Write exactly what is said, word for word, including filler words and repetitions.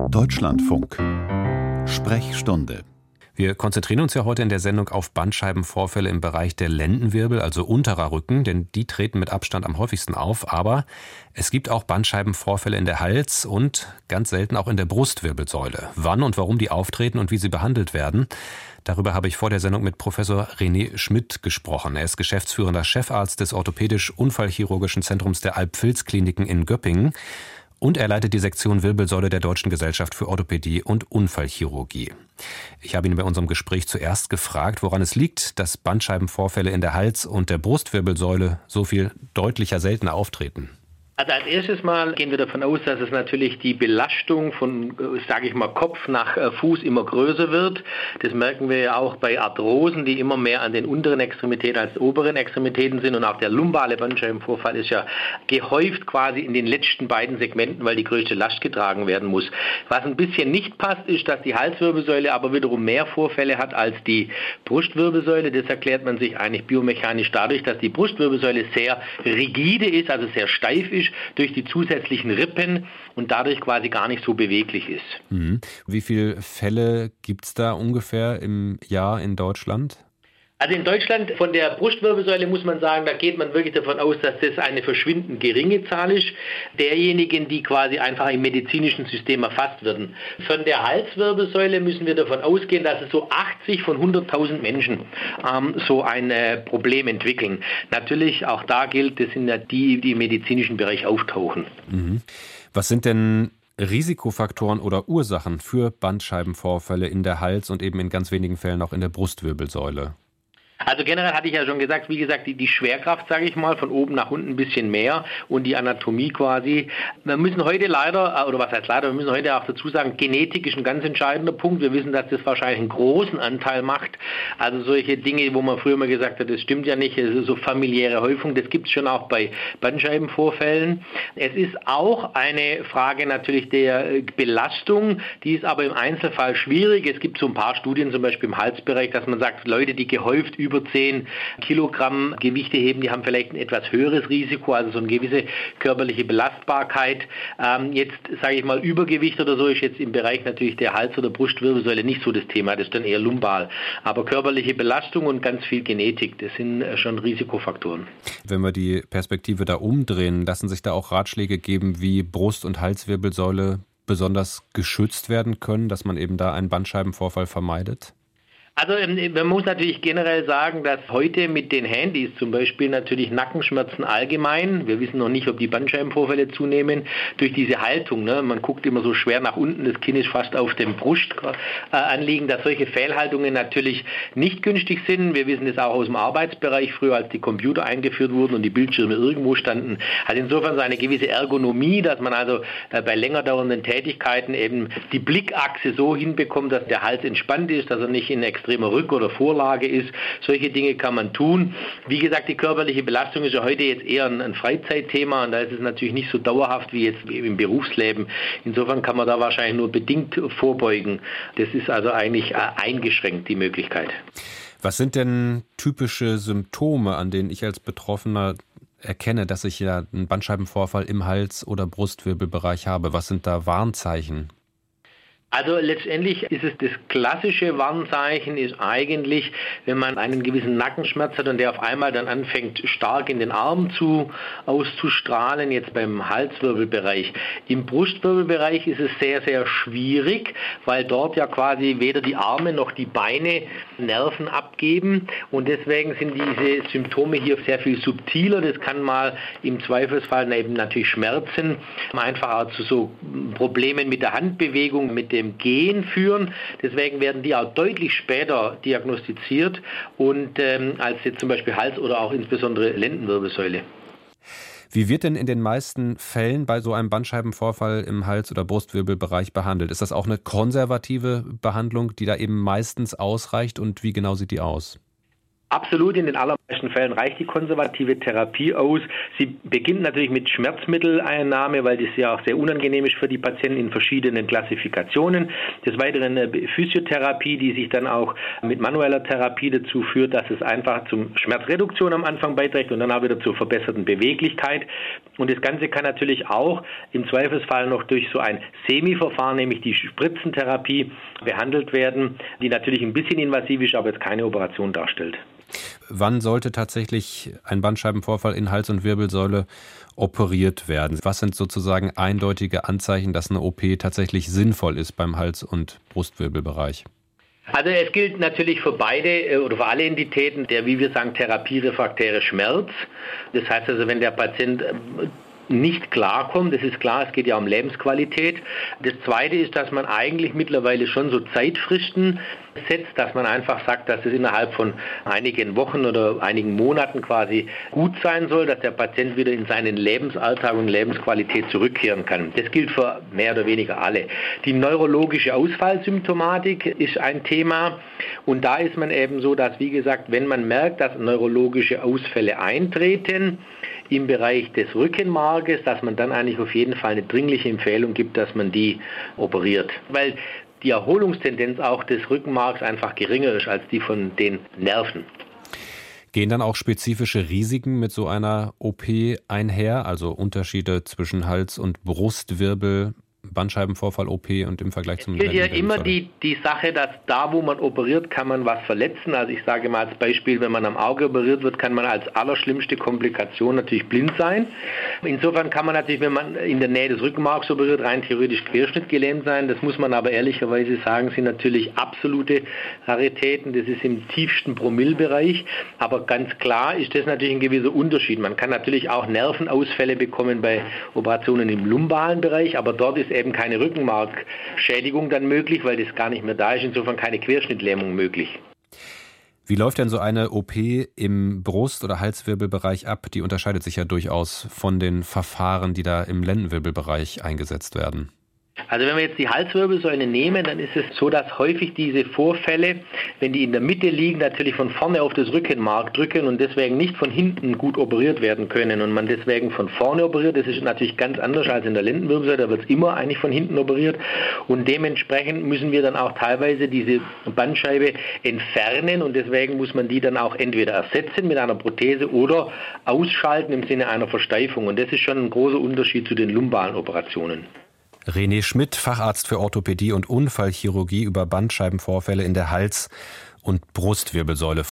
Deutschlandfunk. Sprechstunde. Wir konzentrieren uns ja heute in der Sendung auf Bandscheibenvorfälle im Bereich der Lendenwirbel, also unterer Rücken, denn die treten mit Abstand am häufigsten auf. Aber es gibt auch Bandscheibenvorfälle in der Hals- und ganz selten auch in der Brustwirbelsäule. Wann und warum die auftreten und wie sie behandelt werden, darüber habe ich vor der Sendung mit Professor René Schmidt gesprochen. Er ist geschäftsführender Chefarzt des orthopädisch-unfallchirurgischen Zentrums der Alb-Vils-Kliniken in Göppingen. Und er leitet die Sektion Wirbelsäule der Deutschen Gesellschaft für Orthopädie und Unfallchirurgie. Ich habe ihn bei unserem Gespräch zuerst gefragt, woran es liegt, dass Bandscheibenvorfälle in der Hals- und der Brustwirbelsäule so viel deutlicher seltener auftreten. Also als erstes Mal gehen wir davon aus, dass es natürlich die Belastung von, sage ich mal, Kopf nach Fuß immer größer wird. Das merken wir ja auch bei Arthrosen, die immer mehr an den unteren Extremitäten als oberen Extremitäten sind. Und auch der lumbale Bandscheibenvorfall ist ja gehäuft quasi in den letzten beiden Segmenten, weil die größte Last getragen werden muss. Was ein bisschen nicht passt, ist, dass die Halswirbelsäule aber wiederum mehr Vorfälle hat als die Brustwirbelsäule. Das erklärt man sich eigentlich biomechanisch dadurch, dass die Brustwirbelsäule sehr rigide ist, also sehr steif ist, durch die zusätzlichen Rippen und dadurch quasi gar nicht so beweglich ist. Mhm. Wie viele Fälle gibt es da ungefähr im Jahr in Deutschland? Also in Deutschland von der Brustwirbelsäule muss man sagen, da geht man wirklich davon aus, dass das eine verschwindend geringe Zahl ist, derjenigen, die quasi einfach im medizinischen System erfasst werden. Von der Halswirbelsäule müssen wir davon ausgehen, dass es so achtzig von hunderttausend Menschen ähm, so ein äh, Problem entwickeln. Natürlich, auch da gilt, das sind ja die, die im medizinischen Bereich auftauchen. Mhm. Was sind denn Risikofaktoren oder Ursachen für Bandscheibenvorfälle in der Hals- und eben in ganz wenigen Fällen auch in der Brustwirbelsäule? Also generell hatte ich ja schon gesagt, wie gesagt, die, die Schwerkraft, sage ich mal, von oben nach unten ein bisschen mehr und die Anatomie quasi. Wir müssen heute leider, oder was heißt leider, wir müssen heute auch dazu sagen, Genetik ist ein ganz entscheidender Punkt. Wir wissen, dass das wahrscheinlich einen großen Anteil macht. Also solche Dinge, wo man früher mal gesagt hat, das stimmt ja nicht, also so familiäre Häufung, das gibt es schon auch bei Bandscheibenvorfällen. Es ist auch eine Frage natürlich der Belastung, die ist aber im Einzelfall schwierig. Es gibt so ein paar Studien, zum Beispiel im Halsbereich, dass man sagt, Leute, die gehäuft über über zehn Kilogramm Gewichte heben, die haben vielleicht ein etwas höheres Risiko, also so eine gewisse körperliche Belastbarkeit. Ähm, jetzt sage ich mal, Übergewicht oder so ist jetzt im Bereich natürlich der Hals- oder Brustwirbelsäule nicht so das Thema, das ist dann eher lumbal. Aber körperliche Belastung und ganz viel Genetik, das sind schon Risikofaktoren. Wenn wir die Perspektive da umdrehen, lassen sich da auch Ratschläge geben, wie Brust- und Halswirbelsäule besonders geschützt werden können, dass man eben da einen Bandscheibenvorfall vermeidet? Also man muss natürlich generell sagen, dass heute mit den Handys zum Beispiel natürlich Nackenschmerzen allgemein, wir wissen noch nicht, ob die Bandscheibenvorfälle zunehmen, durch diese Haltung, ne? Man guckt immer so schwer nach unten, das Kinn ist fast auf dem Brustanliegen, dass solche Fehlhaltungen natürlich nicht günstig sind. Wir wissen das auch aus dem Arbeitsbereich, früher als die Computer eingeführt wurden und die Bildschirme irgendwo standen, hat insofern so eine gewisse Ergonomie, dass man also bei länger dauernden Tätigkeiten eben die Blickachse so hinbekommt, dass der Hals entspannt ist, dass er nicht in extremer Rück- oder Vorlage ist. Solche Dinge kann man tun. Wie gesagt, die körperliche Belastung ist ja heute jetzt eher ein, ein Freizeitthema und da ist es natürlich nicht so dauerhaft wie jetzt im Berufsleben. Insofern kann man da wahrscheinlich nur bedingt vorbeugen. Das ist also eigentlich eingeschränkt, die Möglichkeit. Was sind denn typische Symptome, an denen ich als Betroffener erkenne, dass ich ja einen Bandscheibenvorfall im Hals- oder Brustwirbelbereich habe? Was sind da Warnzeichen? Also letztendlich ist es das klassische Warnzeichen ist eigentlich, wenn man einen gewissen Nackenschmerz hat und der auf einmal dann anfängt stark in den Arm zu auszustrahlen, jetzt beim Halswirbelbereich. Im Brustwirbelbereich ist es sehr, sehr schwierig, weil dort ja quasi weder die Arme noch die Beine Nerven abgeben und deswegen sind diese Symptome hier sehr viel subtiler. Das kann mal im Zweifelsfall eben natürlich Schmerzen, einfach auch zu so Problemen mit der Handbewegung, mit dem Gehen führen. Deswegen werden die auch deutlich später diagnostiziert und ähm, als jetzt zum Beispiel Hals oder auch insbesondere Lendenwirbelsäule. Wie wird denn in den meisten Fällen bei so einem Bandscheibenvorfall im Hals- oder Brustwirbelbereich behandelt? Ist das auch eine konservative Behandlung, die da eben meistens ausreicht und wie genau sieht die aus? Absolut, in den allermeisten Fällen reicht die konservative Therapie aus. Sie beginnt natürlich mit Schmerzmitteleinnahme, weil das ja auch sehr unangenehm ist für die Patienten in verschiedenen Klassifikationen. Des Weiteren eine Physiotherapie, die sich dann auch mit manueller Therapie dazu führt, dass es einfach zum Schmerzreduktion am Anfang beiträgt und dann auch wieder zur verbesserten Beweglichkeit. Und das Ganze kann natürlich auch im Zweifelsfall noch durch so ein Semi-Verfahren, nämlich die Spritzentherapie, behandelt werden, die natürlich ein bisschen invasiv ist, aber jetzt keine Operation darstellt. Wann sollte tatsächlich ein Bandscheibenvorfall in Hals- und Wirbelsäule operiert werden? Was sind sozusagen eindeutige Anzeichen, dass eine O P tatsächlich sinnvoll ist beim Hals- und Brustwirbelbereich? Also es gilt natürlich für beide oder für alle Entitäten der, wie wir sagen, therapierefraktäre Schmerz. Das heißt also, wenn der Patient nicht klarkommt, das ist klar, es geht ja um Lebensqualität. Das Zweite ist, dass man eigentlich mittlerweile schon so Zeitfristen setzt, dass man einfach sagt, dass es innerhalb von einigen Wochen oder einigen Monaten quasi gut sein soll, dass der Patient wieder in seinen Lebensalltag und Lebensqualität zurückkehren kann. Das gilt für mehr oder weniger alle. Die neurologische Ausfallsymptomatik ist ein Thema und da ist man eben so, dass, wie gesagt, wenn man merkt, dass neurologische Ausfälle eintreten im Bereich des Rückenmarkes, dass man dann eigentlich auf jeden Fall eine dringliche Empfehlung gibt, dass man die operiert. Weil die Erholungstendenz auch des Rückenmarks einfach geringer ist als die von den Nerven. Gehen dann auch spezifische Risiken mit so einer O P einher, also Unterschiede zwischen Hals- und Brustwirbel, Bandscheibenvorfall-O P und im Vergleich zum Es gilt ja immer die, die Sache, dass da, wo man operiert, kann man was verletzen. Also ich sage mal als Beispiel, wenn man am Auge operiert wird, kann man als allerschlimmste Komplikation natürlich blind sein. Insofern kann man natürlich, wenn man in der Nähe des Rückenmarks operiert, rein theoretisch querschnittgelähmt sein. Das muss man aber ehrlicherweise sagen, sind natürlich absolute Raritäten. Das ist im tiefsten Promillebereich. Aber ganz klar ist das natürlich ein gewisser Unterschied. Man kann natürlich auch Nervenausfälle bekommen bei Operationen im lumbalen Bereich, aber dort ist eben keine Rückenmarkschädigung dann möglich, weil das gar nicht mehr da ist, insofern keine Querschnittlähmung möglich. Wie läuft denn so eine O P im Brust- oder Halswirbelbereich ab? Die unterscheidet sich ja durchaus von den Verfahren, die da im Lendenwirbelbereich eingesetzt werden. Also wenn wir jetzt die Halswirbelsäule nehmen, dann ist es so, dass häufig diese Vorfälle, wenn die in der Mitte liegen, natürlich von vorne auf das Rückenmark drücken und deswegen nicht von hinten gut operiert werden können und man deswegen von vorne operiert. Das ist natürlich ganz anders als in der Lendenwirbelsäule, da wird es immer eigentlich von hinten operiert und dementsprechend müssen wir dann auch teilweise diese Bandscheibe entfernen und deswegen muss man die dann auch entweder ersetzen mit einer Prothese oder ausschalten im Sinne einer Versteifung und das ist schon ein großer Unterschied zu den lumbalen Operationen. René Schmidt, Facharzt für Orthopädie und Unfallchirurgie über Bandscheibenvorfälle in der Hals- und Brustwirbelsäule.